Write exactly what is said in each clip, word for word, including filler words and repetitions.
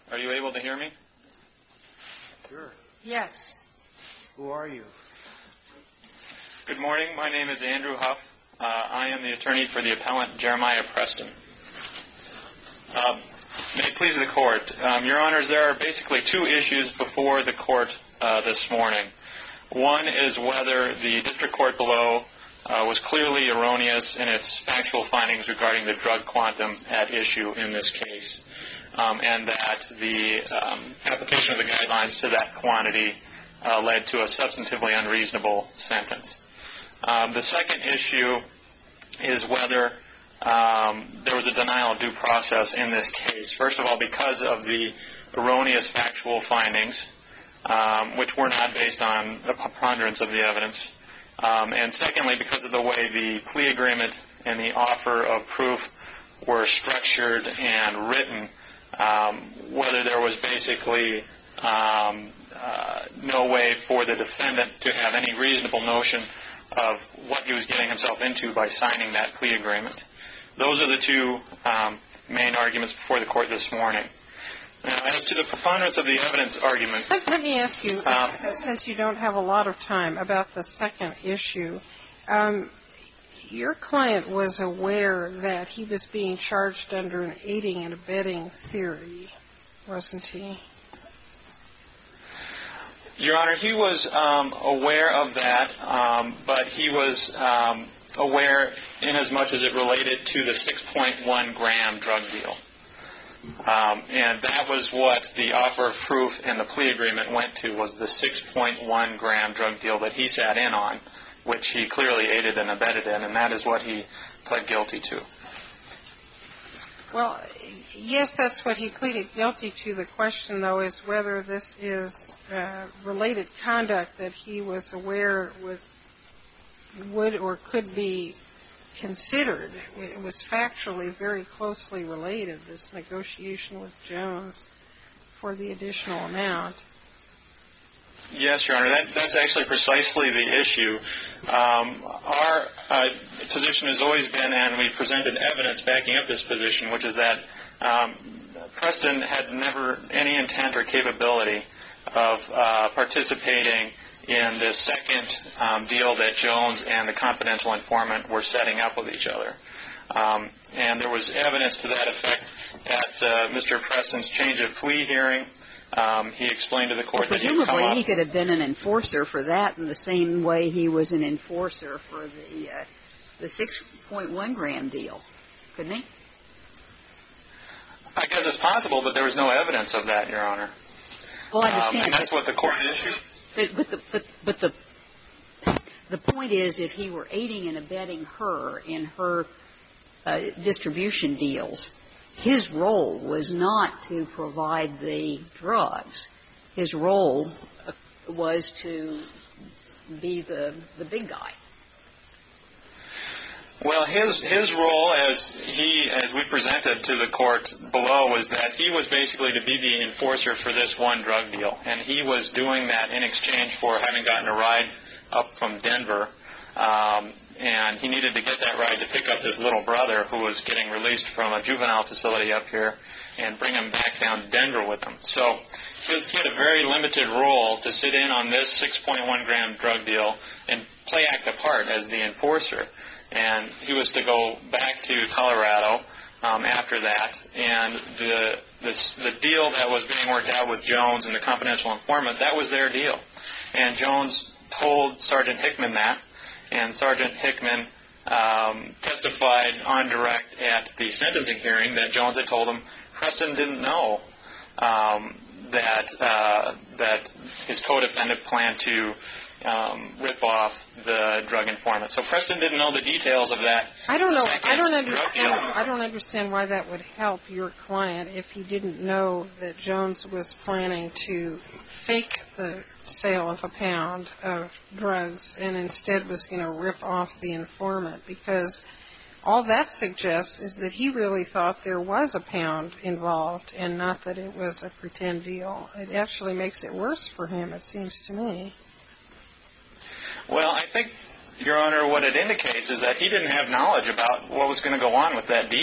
Are you able to hear me? Sure. Yes. Who are you? Good morning. My name is Andrew Huff. Uh, I am the attorney for the appellant Jeremiah Preston. Uh, may it please the Court. Um, Your Honors, there are basically two issues before the Court uh, this morning. One is whether the district court below uh, was clearly erroneous in its factual findings regarding the drug quantum at issue in this case, um, and that the um, application of the guidelines to that quantity uh, led to a substantively unreasonable sentence. Um, the second issue is whether um, there was a denial of due process in this case. First of all, because of the erroneous factual findings, um, which were not based on a preponderance of the evidence. Um, and secondly, because of the way the plea agreement and the offer of proof were structured and written, um, whether there was basically um, uh, no way for the defendant to have any reasonable notion of what he was getting himself into by signing that plea agreement. Those are the two um, main arguments before the Court this morning. Now, as to the preponderance of the evidence argument... Let, let me ask you, um, since you don't have a lot of time, about the second issue. Um, your client was aware that he was being charged under an aiding and abetting theory, wasn't he? Your Honor, he was um, aware of that, um, but he was um, aware in as much as it related to the six point one gram drug deal. Um, and that was what the offer of proof and the plea agreement went to, was the six point one gram drug deal that he sat in on, which he clearly aided and abetted in, and that is what he pled guilty to. Well, yes, that's what he pleaded guilty to. The question, though, is whether this is uh, related conduct that he was aware would, would or could be considered. It was factually very closely related, this negotiation with Jones for the additional amount. Yes, Your Honor, that, that's actually precisely the issue. Um, our uh, position has always been, and we presented evidence backing up this position, which is that um, Preston had never any intent or capability of uh, participating in this second um, deal that Jones and the confidential informant were setting up with each other. Um, and there was evidence to that effect at uh, Mister Preston's change of plea hearing. Um, he explained to the court well, that he would come up... Presumably he could have been an enforcer for that in the same way he was an enforcer for the uh, the six point one gram deal, couldn't he? I guess it's possible, but there was no evidence of that, Your Honor. Well, I understand. Um, and that's what the court issued. But, but, the, but, but the the point is, if he were aiding and abetting her in her uh, distribution deals, his role was not to provide the drugs. His role was to be the the big guy. Well, his his role, as he as we presented to the court below, was that he was basically to be the enforcer for this one drug deal, and he was doing that in exchange for having gotten a ride up from Denver, um, and he needed to get that ride to pick up his little brother, who was getting released from a juvenile facility up here, and bring him back down to Denver with him. So he, was, he had a very limited role to sit in on this six point one gram drug deal and play act a part as the enforcer. And he was to go back to Colorado um, after that. And the, the the deal that was being worked out with Jones and the confidential informant, that was their deal. And Jones told Sergeant Hickman that, and Sergeant Hickman um, testified on direct at the sentencing hearing that Jones had told him Preston didn't know um, that uh, that his co-defendant planned to um, rip off the drug informant. So Preston didn't know the details of that. I don't know. I don't understand. I don't understand why that would help your client if he didn't know that Jones was planning to fake the sale of a pound of drugs and instead was going to rip off the informant, because all that suggests is that he really thought there was a pound involved and not that it was a pretend deal. It actually makes it worse for him, it seems to me. Well, I think, Your Honor, what it indicates is that he didn't have knowledge about what was going to go on with that deal.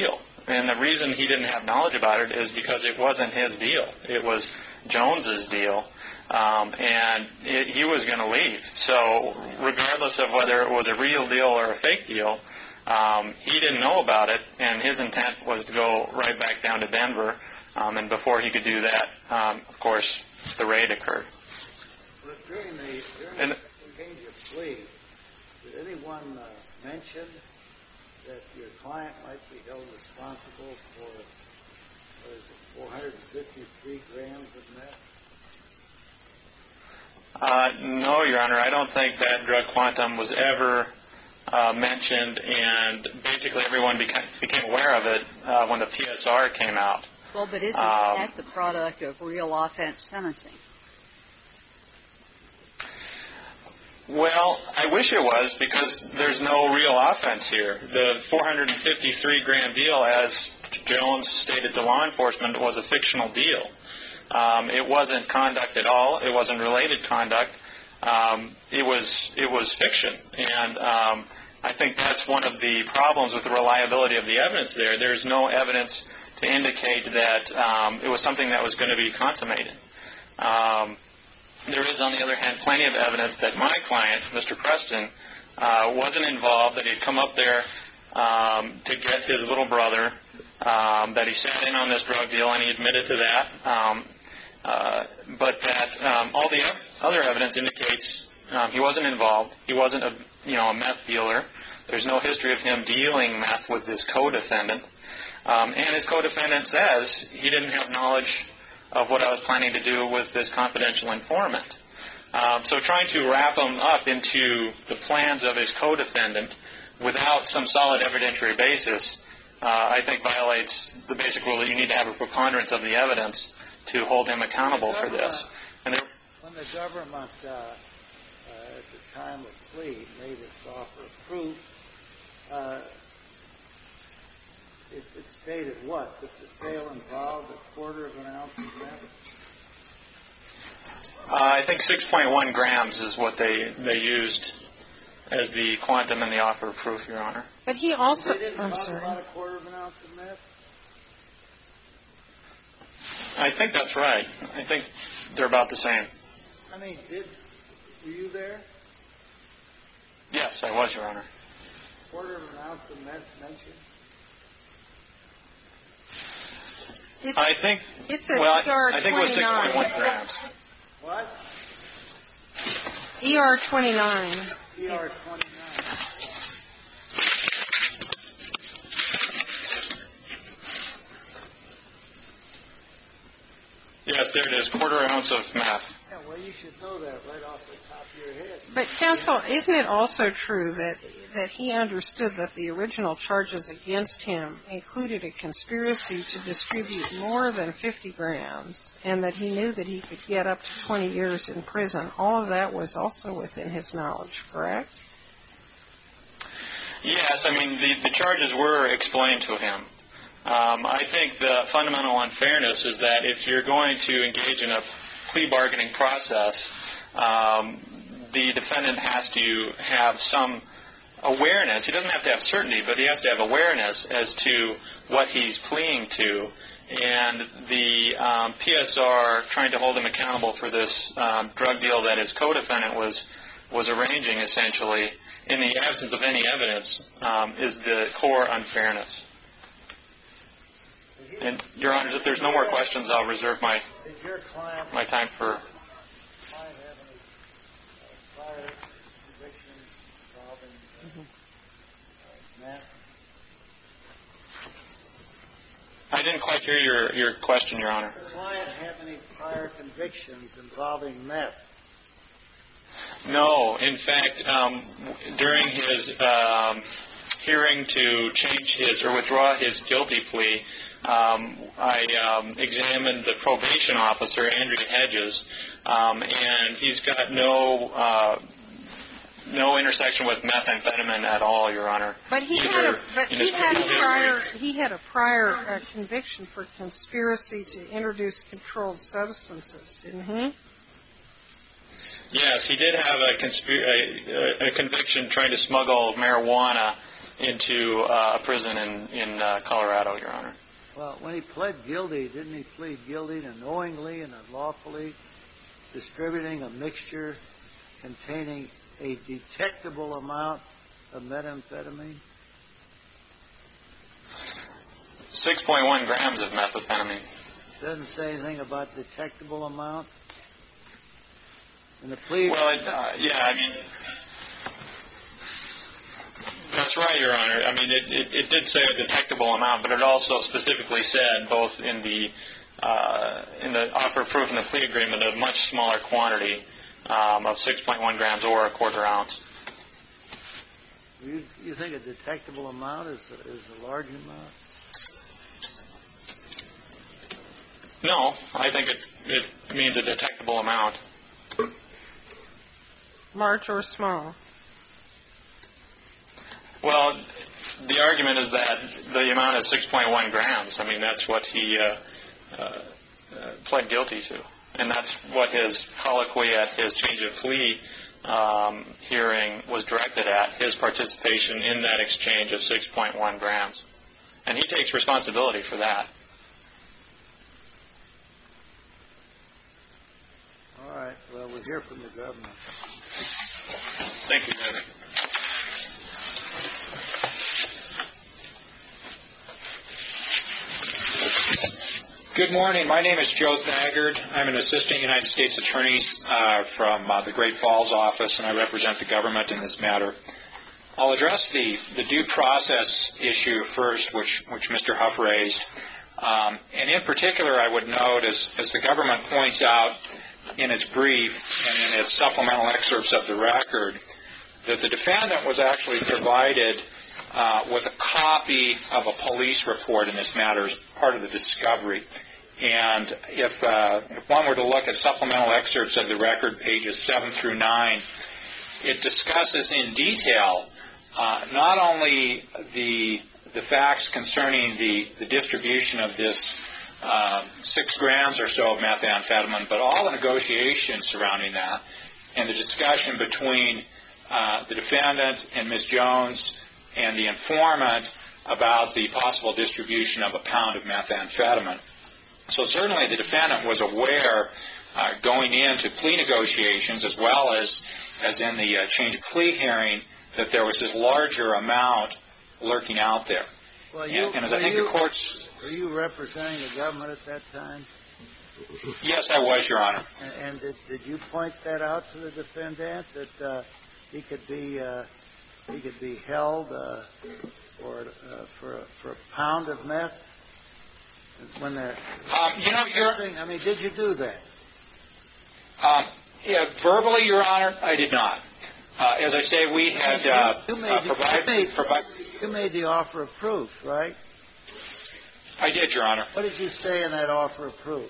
And the reason he didn't have knowledge about it is because it wasn't his deal. It was Jones's deal. Um, and it, he was going to leave. So regardless of whether it was a real deal or a fake deal, um, he didn't know about it, and his intent was to go right back down to Denver. Um, and before he could do that, um, of course, the raid occurred. But during the, during and, the change of plea, did anyone uh, mention that your client might be held responsible for, what is it, four hundred fifty-three grams of meth? Uh, no, Your Honor. I don't think that drug quantum was ever uh, mentioned, and basically everyone became, became aware of it uh, when the P S R came out. Well, but isn't um, that the product of real offense sentencing? Well, I wish it was, because there's no real offense here. The four hundred fifty-three gram deal, as Jones stated to law enforcement, was a fictional deal. Um, it wasn't conduct at all. It wasn't related conduct. Um, it was it was fiction, and um, I think that's one of the problems with the reliability of the evidence there. There's no evidence to indicate that um, it was something that was going to be consummated. Um, there is, on the other hand, plenty of evidence that my client, Mister Preston, uh, wasn't involved, that he'd come up there um, to get his little brother, um, that he sat in on this drug deal, and he admitted to that. Um, Uh, but that um, all the other evidence indicates um, he wasn't involved. He wasn't a you know a meth dealer. There's no history of him dealing meth with his co-defendant. Um, and his co-defendant says he didn't have knowledge of what I was planning to do with this confidential informant. Um, so trying to wrap him up into the plans of his co-defendant without some solid evidentiary basis, uh, I think violates the basic rule that you need to have a preponderance of the evidence to hold him accountable for this. And there, when the government, uh, uh, at the time of plea, made its offer of proof, uh, it, it stated what? That the sale involved a quarter of an ounce of meth? Uh, I think six point one grams is what they, they used as the quantum in the offer of proof, Your Honor. But he also... They didn't I'm talk sorry. about a quarter of an ounce of meth? I think that's right. I think they're about the same. I mean, did were you there? Yes, I was, Your Honor. Quarter of an ounce of meth mentioned? It's, I think, it's a well, E R I think it was six point one twenty-nine. grams. What? E R twenty-nine. E R twenty-nine. Yes, there it is, quarter ounce of meth. Yeah, well, you should know that right off the top of your head. But, counsel, isn't it also true that that he understood that the original charges against him included a conspiracy to distribute more than fifty grams, and that he knew that he could get up to twenty years in prison? All of that was also within his knowledge, correct? Yes, I mean, the, the charges were explained to him. Um, I think the fundamental unfairness is that if you're going to engage in a plea bargaining process, um, the defendant has to have some awareness. He doesn't have to have certainty, but he has to have awareness as to what he's pleading to. And the um, P S R trying to hold him accountable for this um, drug deal that his co-defendant was was arranging, essentially, in the absence of any evidence, um, is the core unfairness. And, Your Honors, if there's no more questions, I'll reserve my Did your client, my time for... client have any uh, prior convictions involving uh, uh, meth? I didn't quite hear your, your question, Your Honor. Does your client have any prior convictions involving meth? No. In fact, um, during his um, hearing to change his or withdraw his guilty plea, um, I um, examined the probation officer, Andrew Hedges, um, and he's got no uh, no intersection with methamphetamine at all, Your Honor. But he Either had a, but in he his had a criminal prior history- he had a prior uh, conviction for conspiracy to introduce controlled substances, didn't he? Yes, he did have a, conspir- a, a conviction trying to smuggle marijuana into uh, a prison in, in uh, Colorado, Your Honor. Well, when he pled guilty, didn't he plead guilty to knowingly and unlawfully distributing a mixture containing a detectable amount of methamphetamine? six point one grams of methamphetamine. Doesn't say anything about detectable amount. In the plea. Well, it, uh, yeah, I mean, that's right, Your Honor. I mean, it, it, it did say a detectable amount, but it also specifically said, both in the uh, in the offer of proof and the plea agreement, a much smaller quantity um, of six point one grams or a quarter ounce. You, you think a detectable amount is a, is a large amount? No, I think it, it means a detectable amount. Large or small? Well, the argument is that the amount is six point one grams. I mean, that's what he uh, uh, uh, pled guilty to. And that's what his colloquy at his change of plea um, hearing was directed at, his participation in that exchange of six point one grams. And he takes responsibility for that. All right. Well, we'll hear from the government. Thank you, Governor. Good morning. My name is Joe Thagard. I'm an assistant United States attorney uh, from uh, the Great Falls office, and I represent the government in this matter. I'll address the, the due process issue first, which, which Mister Huff raised. Um, and in particular, I would note, as, as the government points out in its brief and in its supplemental excerpts of the record, that the defendant was actually provided uh, with a copy of a police report in this matter as part of the discovery. And if, uh, if one were to look at supplemental excerpts of the record, pages seven through nine, it discusses in detail uh, not only the the facts concerning the, the distribution of this uh, six grams or so of methamphetamine, but all the negotiations surrounding that, and the discussion between uh, the defendant and Miz Jones and the informant about the possible distribution of a pound of methamphetamine. So certainly the defendant was aware uh, going into plea negotiations, as well as, as in the uh, change of plea hearing, that there was this larger amount lurking out there. Well, you, and, and as I think you, the courts... Were you representing the government at that time? Yes, I was, Your Honor. And, and did, did you point that out to the defendant, that uh, he could be uh, he could be held uh, for uh, for a, for a pound of meth? When the um, you know, you're, I mean, did you do that? Um, yeah, verbally, Your Honor, I did not. Uh, as I say, we had uh, you, made, uh, provided... you, made, provide, you made the offer of proof, right? I did, Your Honor. What did you say in that offer of proof?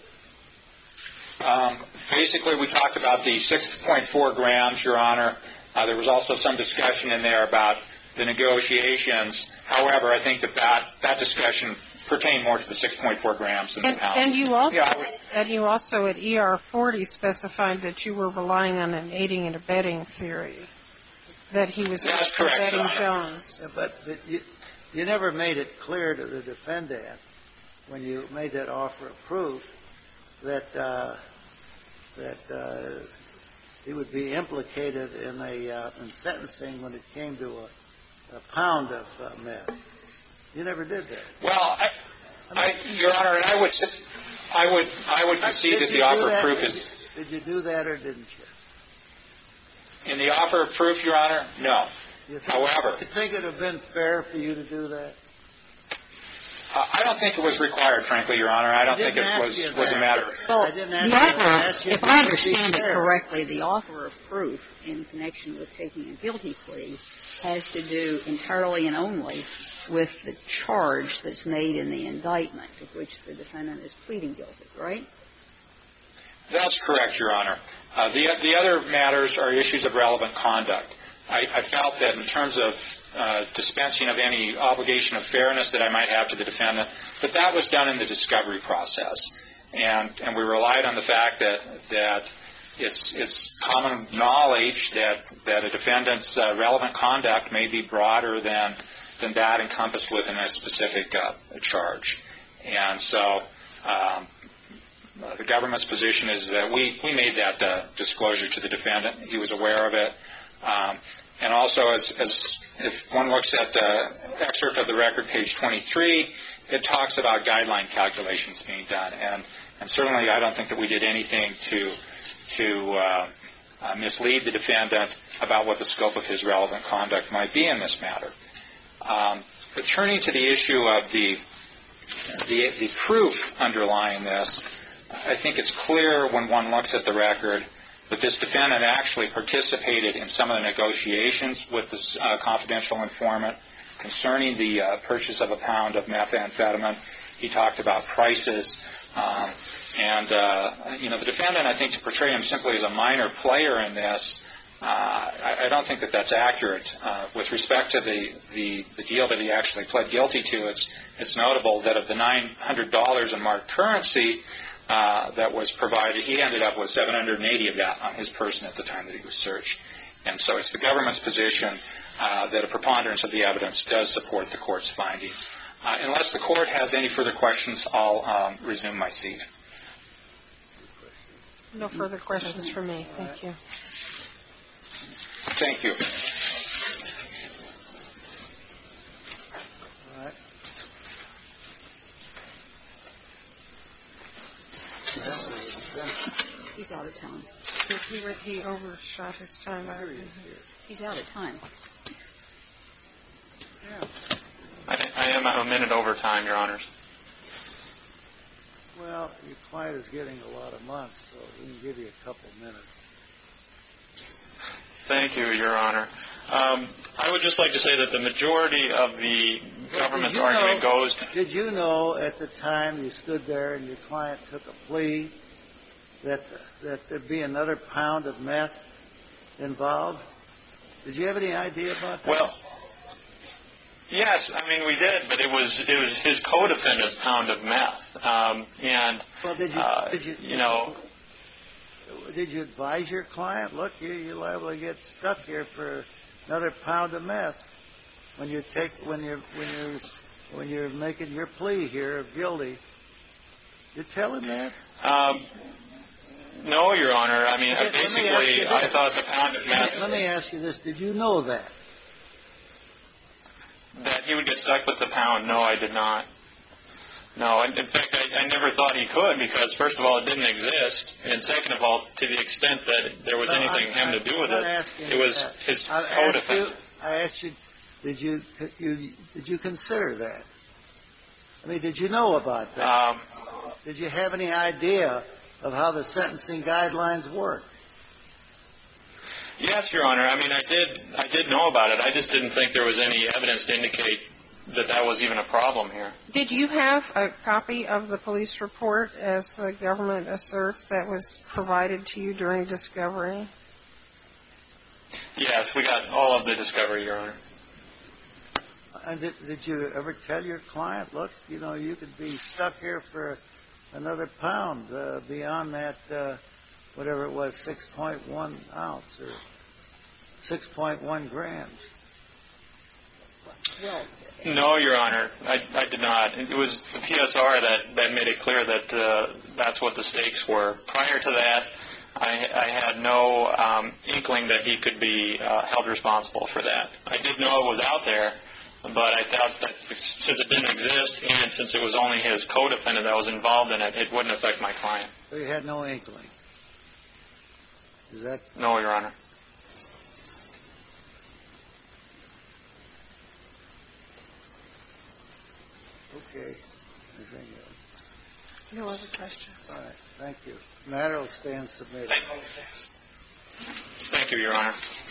Um, basically, we talked about the six point four grams, Your Honor. Uh, there was also some discussion in there about the negotiations. However, I think that that, that discussion pertained more to the six point four grams than and, the pound. and you also, yeah, would, and you also at E R forty specified that you were relying on an aiding and abetting theory, that he was That's correct, abetting Your Honor. Jones. Yeah, but you, you never made it clear to the defendant when you made that offer of proof that uh, that uh, he would be implicated in a uh, in sentencing when it came to a, a pound of uh, meth. You never did that. Well, I, I, Your Honor, and I would, I would, I would concede that the offer of proof is. Did you do that or didn't you? In the offer of proof, Your Honor, no. You think, However, you think it would have been fair for you to do that? Uh, I don't think it was required, frankly, Your Honor. I don't think it was was a matter of... Well, I didn't ask the you, I offer, asked you if if I it would be understand it fair. correctly, the offer of proof in connection with taking a guilty plea has to do entirely and only with the charge that's made in the indictment to which the defendant is pleading guilty, right? That's correct, Your Honor. Uh, the, the other matters are issues of relevant conduct. I, I felt that in terms of uh, dispensing of any obligation of fairness that I might have to the defendant, that that was done in the discovery process. And, and we relied on the fact that, that it's, it's common knowledge that, that a defendant's uh, relevant conduct may be broader than than that encompassed within a specific uh, charge. And so um, the government's position is that we, we made that uh, disclosure to the defendant. He was aware of it. Um, and also, as, as if one looks at the excerpt of the record, page twenty-three, it talks about guideline calculations being done. And, and certainly I don't think that we did anything to, to uh, uh, mislead the defendant about what the scope of his relevant conduct might be in this matter. Um, but turning to the issue of the, the, the proof underlying this, I think it's clear when one looks at the record that this defendant actually participated in some of the negotiations with this uh, confidential informant concerning the uh, purchase of a pound of methamphetamine. He talked about prices. Um, and, uh, you know, the defendant, I think, to portray him simply as a minor player in this, uh, I, I don't think that that's accurate. Uh, with respect to the, the, the deal that he actually pled guilty to, it's, it's notable that of the nine hundred dollars in marked currency uh, that was provided, he ended up with seven hundred eighty of that on his person at the time that he was searched. And so it's the government's position uh, that a preponderance of the evidence does support the court's findings. Uh, unless the court has any further questions, I'll um, resume my seat. No further questions for me. Thank you. Thank you. All right. He's out of time. He, he overshot his time. He's out of time. Yeah. I, I am a minute over time, Your Honors. Well, your client is getting a lot of months, so we can give you a couple minutes. Thank you, Your Honor. Um, I would just like to say that the majority of the government's argument know, goes to... Did you know at the time you stood there and your client took a plea that that there'd be another pound of meth involved? Did you have any idea about that? Well, yes, I mean, we did, but it was it was his co-defendant's pound of meth. Um, and, well, did you, uh, did you, you know... Did you advise your client, look, you, you're liable to get stuck here for another pound of meth when you take when you're when you're when you're making your plea here of guilty? You tell him that? Um, no, Your Honor. I mean, Let me basically, I thought the pound of meth... Let me ask you this. Did you know that? That he would get stuck with the pound? No, I did not. No, in in fact, I, I never thought he could because, first of all, it didn't exist, and second of all, to the extent that there was No, anything I'm, him to do with I'm it, it was that. his I asked co-defendant. you, I asked you, did you, you, did you consider that? I mean, did you know about that? Um, Did you have any idea of how the sentencing guidelines work? yes, Your Honor. I mean, I did. I did know about it. I just didn't think there was any evidence to indicate that that was even a problem here. Did you have a copy of the police report, as the government asserts, that was provided to you during discovery? Yes, we got all of the discovery, Your Honor. And did, did you ever tell your client, look, you know, you could be stuck here for another pound uh, beyond that, uh, whatever it was, six point one ounce or six point one grams? Well, No, Your Honor, I, I did not. It was the P S R that, that made it clear that uh, that's what the stakes were. Prior to that, I, I had no um, inkling that he could be uh, held responsible for that. I did know it was out there, but I thought that since it didn't exist and since it was only his co-defendant that was involved in it, it wouldn't affect my client. So you had no inkling? Is that... No, Your Honor. Okay. Anything else? No other questions. All right. Thank you. The matter will stand submitted. Thank you, Your Honor.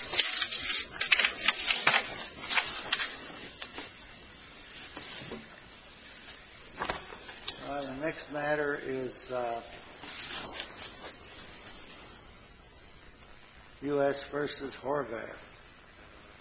Uh, the next matter is uh, U S versus Horvath.